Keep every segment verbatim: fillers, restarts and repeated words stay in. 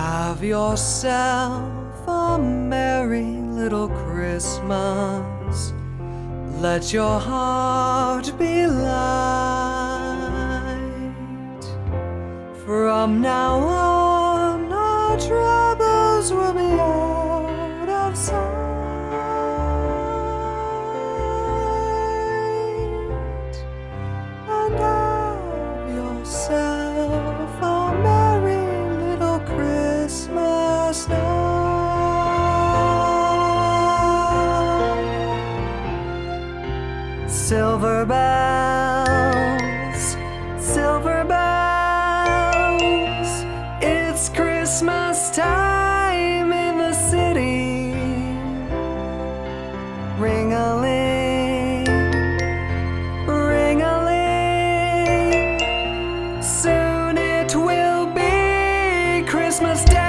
Have yourself a merry little Christmas. Let your heart be light. From now on, our troubles will be out of sight. And have yourself a merry little Christmas night. Silver bells, silver bells, it's Christmas time in the city. Ring-a-ling, ring-a-ling, soon it will be Christmas Day.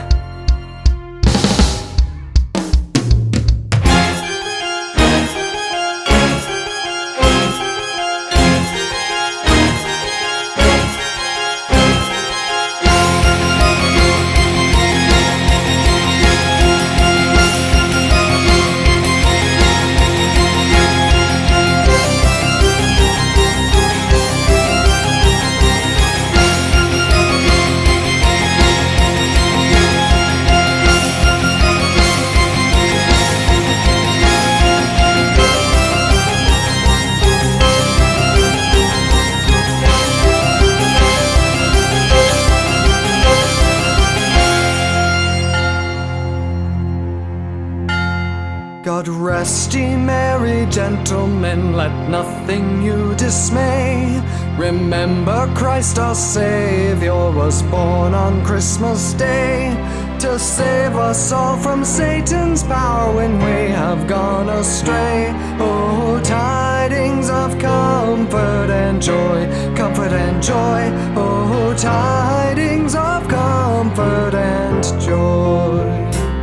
God rest ye merry gentlemen, let nothing you dismay. Remember Christ our Savior was born on Christmas Day, to save us all from Satan's power when we have gone astray. Oh, tidings of comfort and joy, comfort and joy. Oh, tidings of comfort and joy.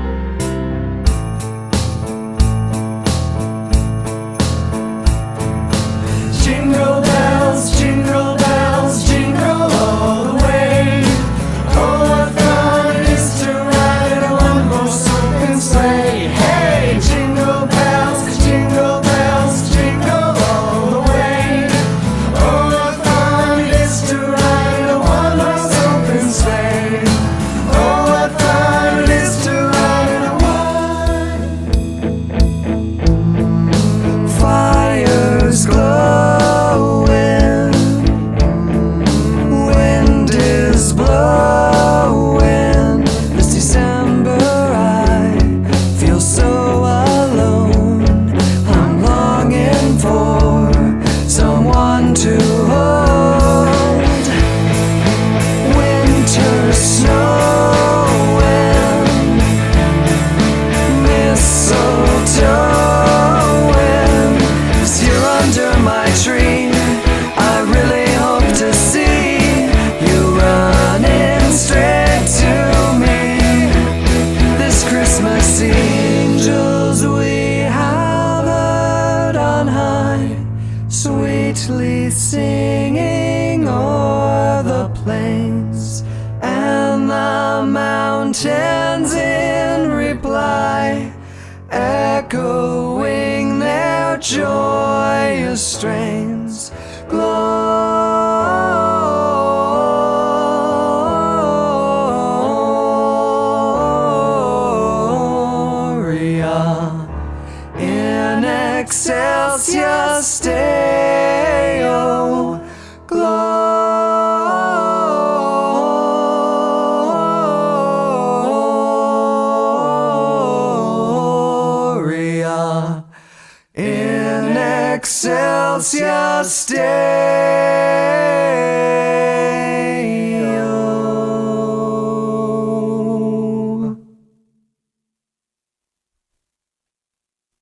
Jingle bells, jingle bells, jingle all the way. Oh, what fun it is to ride in a one-horse open sleigh. Hey, jingle bells, jingle bells, jingle all the way. Oh, what fun it is to ride in a one-horse open sleigh. Oh, what fun it is to ride in a one. Fires glow, blowing this December. I feel so alone. I'm longing for someone to hold. Winter snowing, mistletoeing is here under my tree. I really hope to see you running straight to me this Christmas. Angels we have heard on high, sweetly singing o'er the plains and the mountains in reply, echoing their joyous strains. Gloria in excelsis Deo. Gloria in excelsis Deo.